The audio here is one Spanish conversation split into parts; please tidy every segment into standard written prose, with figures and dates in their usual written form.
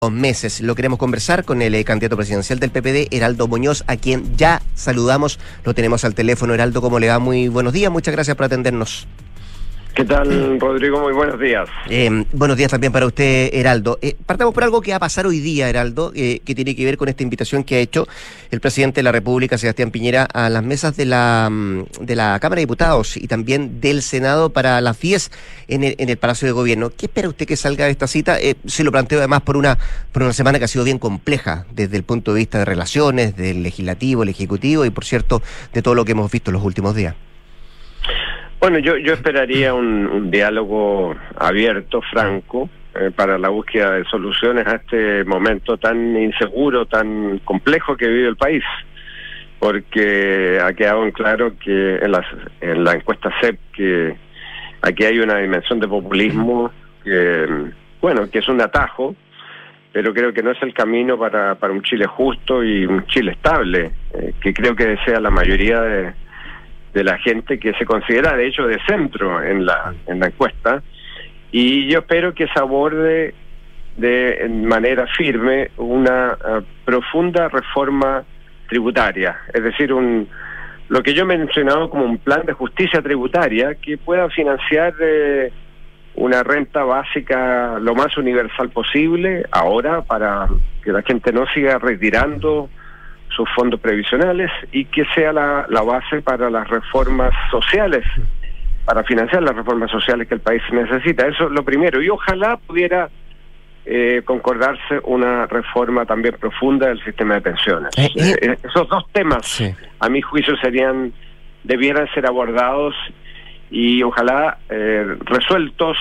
Meses. Lo queremos conversar con el candidato presidencial del PPD, Heraldo Muñoz, a quien ya saludamos. Lo tenemos al teléfono. Heraldo, ¿cómo le va? Muy buenos días, muchas gracias por atendernos. ¿Qué tal, Rodrigo? Muy buenos días. Buenos días también para usted, Heraldo. Partamos por algo que va a pasar hoy día, Heraldo, que tiene que ver con esta invitación que ha hecho el presidente de la República, Sebastián Piñera, a las mesas de la Cámara de Diputados y también del Senado para las 10 en el Palacio de Gobierno. ¿Qué espera usted que salga de esta cita? Se lo planteo además por una semana que ha sido bien compleja desde el punto de vista de relaciones, del legislativo, el ejecutivo y, por cierto, de todo lo que hemos visto en los últimos días. Bueno, yo esperaría un diálogo abierto, franco, para la búsqueda de soluciones a este momento tan inseguro, tan complejo que vive el país, porque ha quedado en claro que en la encuesta CEP que aquí hay una dimensión de populismo que es un atajo, pero creo que no es el camino para un Chile justo y un Chile estable, que creo que desea la mayoría de la gente que se considera de hecho de centro en la encuesta, y yo espero que se aborde de manera firme una profunda reforma tributaria, es decir, lo que yo he mencionado como un plan de justicia tributaria que pueda financiar una renta básica lo más universal posible ahora, para que la gente no siga retirando sus fondos previsionales, y que sea la base para las reformas sociales, para financiar las reformas sociales que el país necesita. Eso es lo primero, y ojalá pudiera concordarse una reforma también profunda del sistema de pensiones. Esos dos temas, sí, a mi juicio debieran ser abordados y ojalá resueltos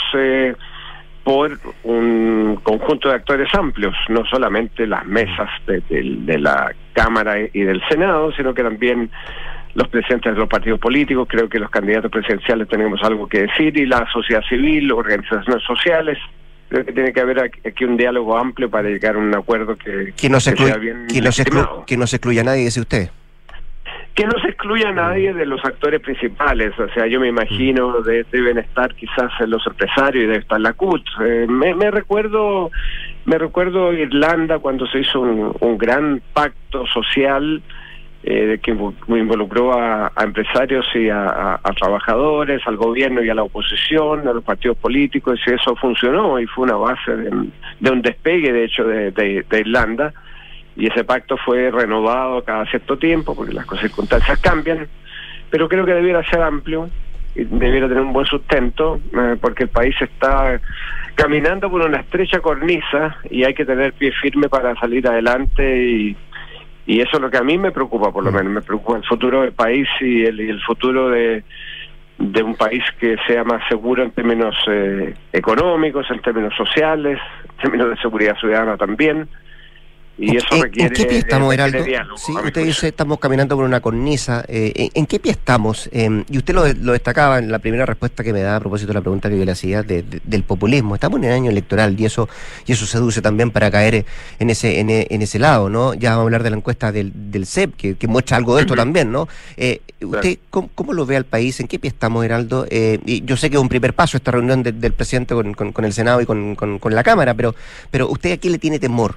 por un conjunto de actores amplios, no solamente las mesas de la Cámara y del Senado, sino que también los presidentes de los partidos políticos. Creo que los candidatos presidenciales tenemos algo que decir, y la sociedad civil, organizaciones sociales. Creo que tiene que haber aquí un diálogo amplio para llegar a un acuerdo que no se excluya a nadie, dice usted. Que no se excluya a nadie de los actores principales. O sea, yo me imagino deben estar quizás los empresarios y debe estar la CUT. Me recuerdo Irlanda, cuando se hizo un gran pacto social que involucró a empresarios y a trabajadores, al gobierno y a la oposición, a los partidos políticos, y eso funcionó y fue una base de un despegue, de hecho, de Irlanda. Y ese pacto fue renovado cada cierto tiempo porque las circunstancias cambian, pero creo que debiera ser amplio y debiera tener un buen sustento, porque el país está caminando por una estrecha cornisa y hay que tener pie firme para salir adelante, y eso es lo que a mí me preocupa, por lo menos me preocupa el futuro del país y el futuro de un país que sea más seguro en términos económicos, en términos sociales, en términos de seguridad ciudadana también. Y eso requiere... ¿En qué pie estamos, Heraldo? Diálogo, sí, usted dice estamos caminando por una cornisa. ¿En qué pie estamos? Y usted lo destacaba en la primera respuesta que me da a propósito de la pregunta que yo le hacía del populismo. Estamos en el año electoral y eso seduce también para caer en ese lado, ¿no? Ya vamos a hablar de la encuesta del CEP, que muestra algo de esto también, ¿no? ¿Usted cómo lo ve al país? ¿En qué pie estamos, Heraldo? Y yo sé que es un primer paso esta reunión del presidente con el Senado y con la Cámara, pero ¿usted a qué le tiene temor?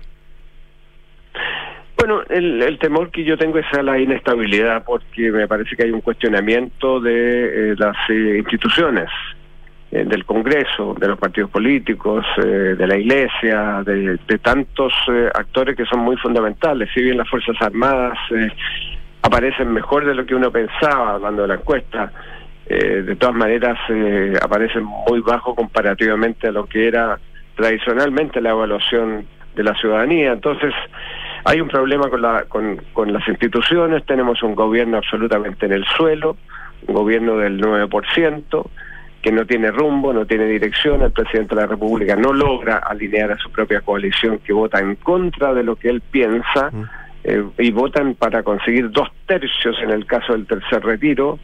Bueno, el temor que yo tengo es a la inestabilidad, porque me parece que hay un cuestionamiento de las instituciones, del Congreso, de los partidos políticos, de la Iglesia, de tantos actores que son muy fundamentales. Si bien las Fuerzas Armadas aparecen mejor de lo que uno pensaba, hablando de la encuesta, de todas maneras aparecen muy bajo comparativamente a lo que era tradicionalmente la evaluación de la ciudadanía. Entonces, hay un problema con las instituciones. Tenemos un gobierno absolutamente en el suelo, un gobierno del 9%, que no tiene rumbo, no tiene dirección. El presidente de la República no logra alinear a su propia coalición, que vota en contra de lo que él piensa, y votan para conseguir 2/3 en el caso del tercer retiro.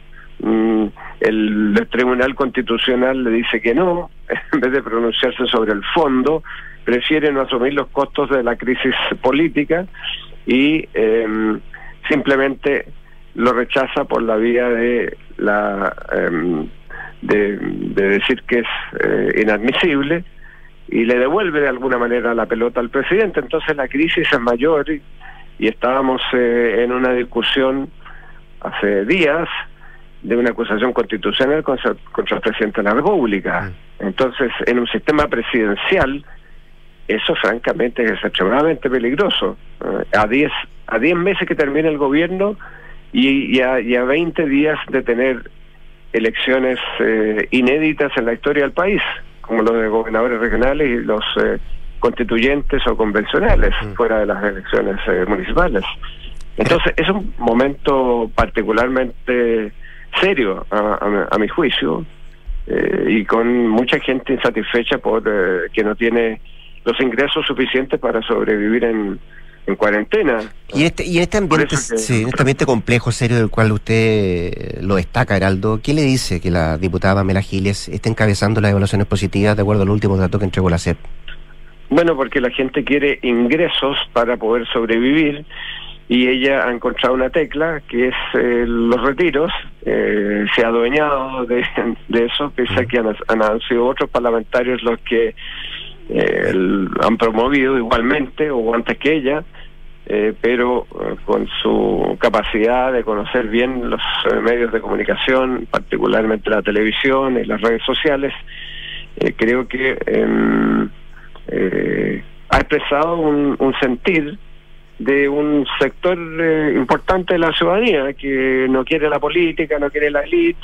El Tribunal Constitucional le dice que no, en vez de pronunciarse sobre el fondo, prefiere no asumir los costos de la crisis política y simplemente lo rechaza por la vía de decir que es inadmisible, y le devuelve de alguna manera la pelota al presidente. Entonces la crisis es mayor y estábamos en una discusión hace días de una acusación constitucional contra el presidente de la República. Entonces, en un sistema presidencial, eso francamente es extremadamente peligroso. A 10 meses que termine el gobierno y a 20 días de tener elecciones inéditas en la historia del país, como los de gobernadores regionales y los constituyentes o convencionales, fuera de las elecciones municipales. Entonces, es un momento particularmente serio, a mi juicio, y con mucha gente insatisfecha por que no tiene los ingresos suficientes para sobrevivir en cuarentena. Y en este ambiente, en este ambiente complejo, serio, del cual usted lo destaca, Heraldo, ¿qué le dice que la diputada Pamela Giles esté encabezando las evaluaciones positivas de acuerdo al último dato que entregó la CEP? Bueno, porque la gente quiere ingresos para poder sobrevivir, y ella ha encontrado una tecla que es los retiros. Se ha adueñado de eso, pese a que han sido otros parlamentarios los que han promovido igualmente o antes que ella, pero con su capacidad de conocer bien los medios de comunicación, particularmente la televisión y las redes sociales, creo que ha expresado un sentir de un sector importante de la ciudadanía que no quiere la política, no quiere la élite,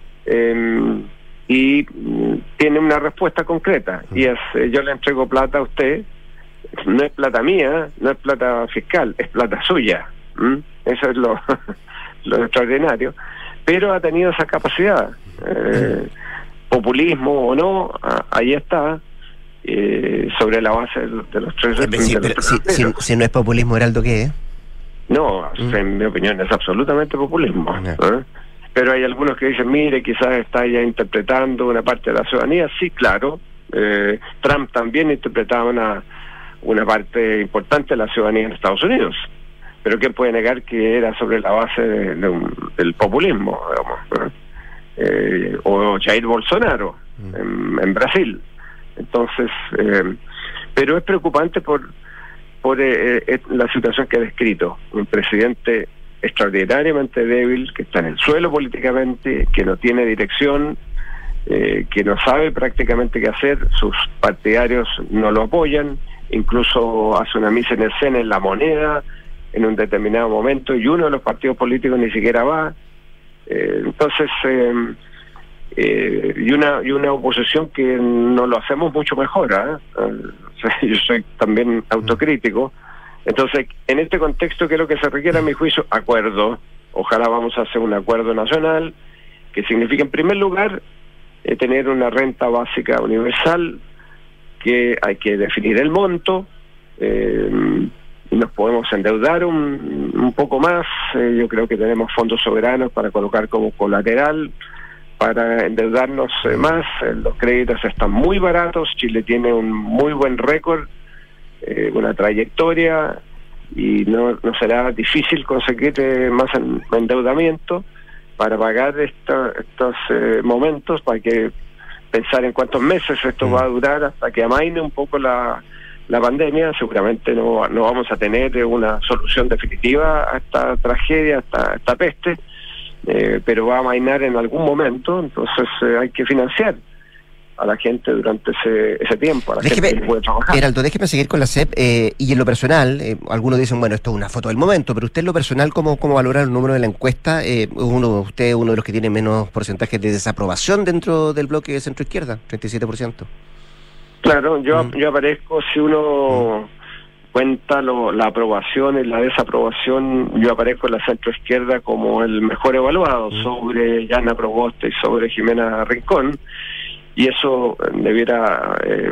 y tiene una respuesta concreta, y es: yo le entrego plata a usted, no es plata mía, no es plata fiscal, es plata suya. Eso es lo extraordinario, pero ha tenido esa capacidad. Populismo o no, ahí está, sobre la base de los tres. Si no es populismo, Heraldo, ¿qué es? No, en mi opinión es absolutamente populismo. Pero hay algunos que dicen, mire, quizás está ya interpretando una parte de la ciudadanía. Sí, claro, Trump también interpretaba una parte importante de la ciudadanía en Estados Unidos, pero ¿quién puede negar que era sobre la base del populismo, digamos, o Jair Bolsonaro en Brasil? Entonces, pero es preocupante por la situación que he descrito: un presidente extraordinariamente débil, que está en el suelo políticamente, que no tiene dirección, que no sabe prácticamente qué hacer, sus partidarios no lo apoyan, incluso hace una mise en escena en La Moneda en un determinado momento, y uno de los partidos políticos ni siquiera va. Entonces, y una oposición que no lo hacemos mucho mejor, yo soy también autocrítico. Entonces, en este contexto, ¿qué es lo que se requiere a mi juicio? Acuerdo. Ojalá vamos a hacer un acuerdo nacional que signifique, en primer lugar, tener una renta básica universal, que hay que definir el monto, nos podemos endeudar un poco más. Yo creo que tenemos fondos soberanos para colocar como colateral, para endeudarnos más. Los créditos están muy baratos, Chile tiene un muy buen récord, una trayectoria, y no será difícil conseguir más endeudamiento para pagar estos momentos, para que pensar en cuántos meses esto va a durar hasta que amaine un poco la pandemia. Seguramente no vamos a tener una solución definitiva a esta tragedia, a esta peste, pero va a amainar en algún momento. Entonces hay que financiar a la gente durante ese tiempo, a la gente que puede trabajar. Heraldo, déjeme seguir con la CEP, y en lo personal, algunos dicen, bueno, esto es una foto del momento, pero usted en lo personal, ¿cómo valora el número de la encuesta? Usted es uno de los que tiene menos porcentajes de desaprobación dentro del bloque de centro-izquierda, 37%. Claro, yo aparezco, si uno cuenta la aprobación y la desaprobación, yo aparezco en la centro-izquierda como el mejor evaluado, sobre Yana Proboste y sobre Jimena Rincón, y eso debiera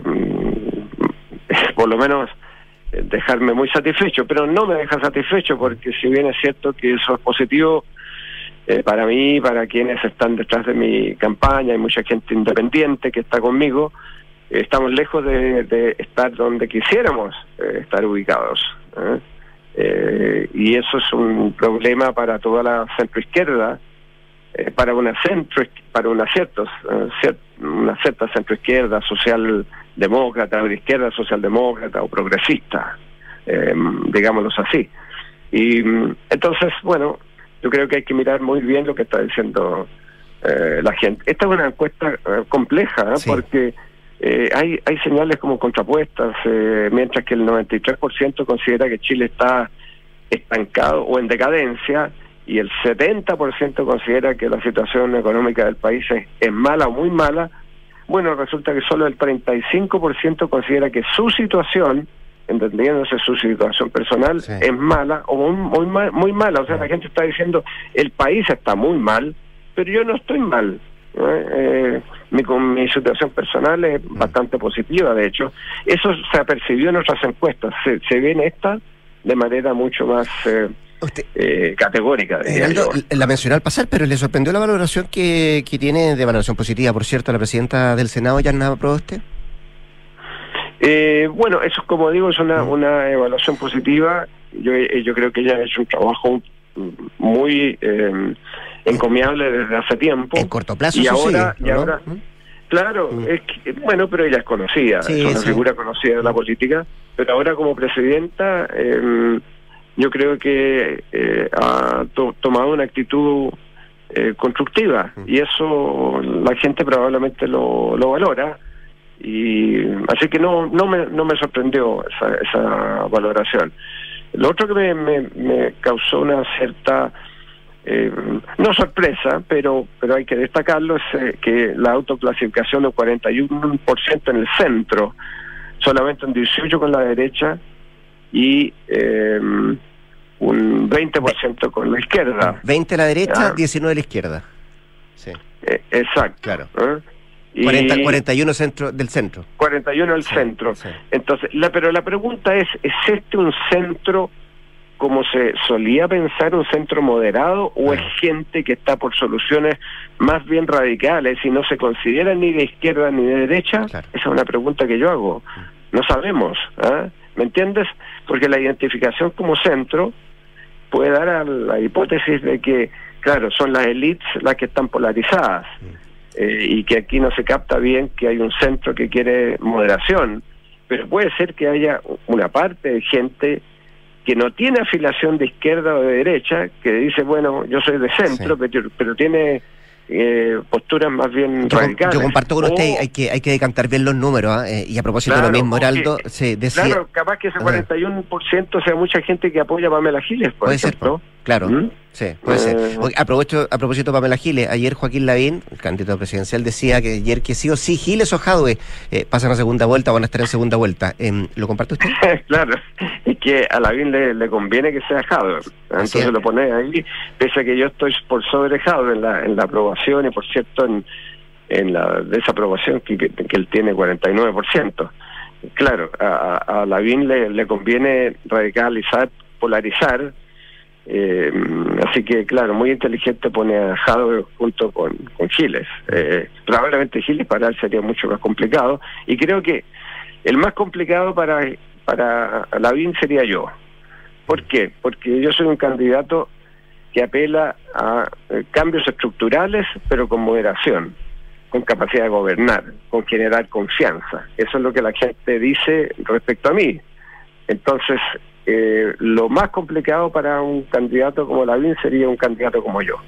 por lo menos dejarme muy satisfecho, pero no me deja satisfecho, porque si bien es cierto que eso es positivo para mí, para quienes están detrás de mi campaña, hay mucha gente independiente que está conmigo, estamos lejos de estar donde quisiéramos estar ubicados, y eso es un problema para toda la centroizquierda, para una cierta centroizquierda social demócrata o de izquierda, socialdemócrata o progresista, digámoslo así. Y entonces, bueno, yo creo que hay que mirar muy bien lo que está diciendo la gente. Esta es una encuesta compleja, sí, porque hay señales como contrapuestas, mientras que el 93% considera que Chile está estancado o en decadencia, y el 70% considera que la situación económica del país es mala o muy mala. Bueno, resulta que solo el 35% considera que su situación, entendiéndose su situación personal, sí, es mala o muy mala. O sea, la gente está diciendo, el país está muy mal, pero yo no estoy mal. Mi situación personal es bastante positiva, de hecho. Eso se percibió en otras encuestas, se ve en esta de manera mucho más categórica. Geraldo, la mencionó al pasar, pero ¿le sorprendió la valoración que tiene, de valoración positiva, por cierto, la presidenta del Senado, Yarna Proboste? Bueno, eso, como digo, es una evaluación positiva. Yo creo que ella ha hecho un trabajo muy encomiable desde hace tiempo. En corto plazo, y ahora, sí, ¿no? Ahora, claro, es que, bueno, pero ella es conocida, sí, es una figura conocida de la política, pero ahora como presidenta, yo creo que ha tomado una actitud constructiva, y eso la gente probablemente lo valora. Y así que no me sorprendió esa valoración. Lo otro que me causó una cierta no sorpresa, pero hay que destacarlo, es que la autoclasificación del 41% en el centro, solamente un 18% con la derecha y un 20% con la izquierda. 20 a la derecha, 19 a la izquierda. Sí. Exacto. Claro. 41 del centro. 41 al centro. Sí. Entonces, pero la pregunta es este un centro como se solía pensar, un centro moderado, o es gente que está por soluciones más bien radicales y no se considera ni de izquierda ni de derecha? Claro. Esa es una pregunta que yo hago. No sabemos, ¿me entiendes? Porque la identificación como centro puede dar a la hipótesis de que, claro, son las élites las que están polarizadas. Y que aquí no se capta bien que hay un centro que quiere moderación, pero puede ser que haya una parte de gente que no tiene afiliación de izquierda o de derecha, que dice, bueno, yo soy de centro, sí, pero tiene posturas más bien radicales. Yo comparto con usted, hay que decantar bien los números, y a propósito, claro, de lo mismo, Heraldo, se decía... Claro, capaz que ese 41% sea mucha gente que apoya a Pamela Giles, por ejemplo. Claro, sí, puede ser. A propósito de Pamela Giles, ayer Joaquín Lavín, el candidato presidencial, decía que ayer que sí o sí Giles o Jadwe pasan a segunda vuelta, van a estar en segunda vuelta. ¿Lo comparte usted? Claro, es que a Lavín le conviene que sea Jadwe, entonces lo pone ahí, pese a que yo estoy por sobre Jadwe en la aprobación, y por cierto en la desaprobación que él tiene 49%. Claro, a Lavín le conviene radicalizar, polarizar. Así que, claro, muy inteligente pone a Jadwe junto con Giles. Probablemente Giles para él sería mucho más complicado, y creo que el más complicado para Lavín sería yo. ¿Por qué? Porque yo soy un candidato que apela a cambios estructurales, pero con moderación, con capacidad de gobernar, con generar confianza. Eso es lo que la gente dice respecto a mí. Entonces, lo más complicado para un candidato como Lavín sería un candidato como yo.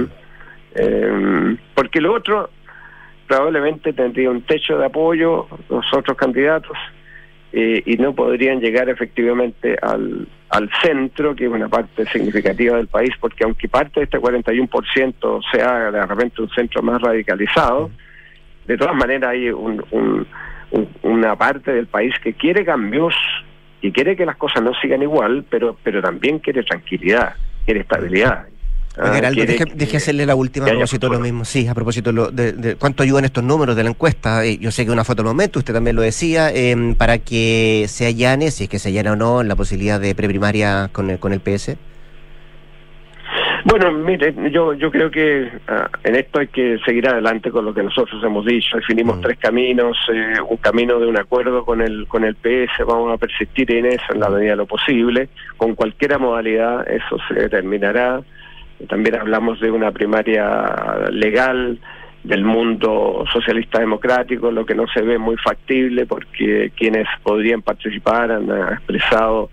Porque lo otro probablemente tendría un techo de apoyo, los otros candidatos, y no podrían llegar efectivamente al centro, que es una parte significativa del país, porque aunque parte de este 41% sea de repente un centro más radicalizado, de todas maneras hay una parte del país que quiere cambios y quiere que las cosas no sigan igual, pero también quiere tranquilidad, quiere estabilidad. Geraldo, deje hacerle la última a propósito de lo mismo. Sí, a propósito de cuánto ayudan estos números de la encuesta. Yo sé que una foto al momento, usted también lo decía, para que se allane, si es que se allana o no, la posibilidad de preprimaria con el PS. Bueno, mire, yo creo que en esto hay que seguir adelante con lo que nosotros hemos dicho. Definimos 3 caminos, un camino de un acuerdo con el PS, vamos a persistir en eso en la medida de lo posible. Con cualquier modalidad eso se determinará. También hablamos de una primaria legal, del mundo socialista democrático, lo que no se ve muy factible porque quienes podrían participar han expresado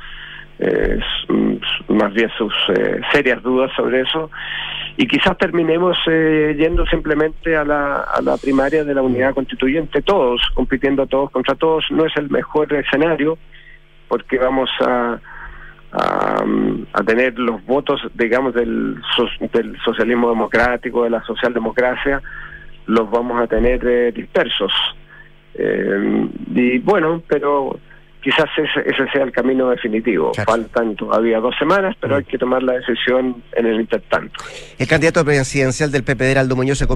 más bien sus serias dudas sobre eso, y quizás terminemos yendo simplemente a la primaria de la unidad constituyente, todos, compitiendo todos contra todos. No es el mejor escenario, porque vamos a tener los votos, digamos, del socialismo democrático, de la socialdemocracia, los vamos a tener dispersos. Y bueno, pero quizás ese sea el camino definitivo. Claro. Faltan todavía 2 semanas, pero hay que tomar la decisión en el intertanto. El candidato presidencial del PPD, Heraldo Muñoz, se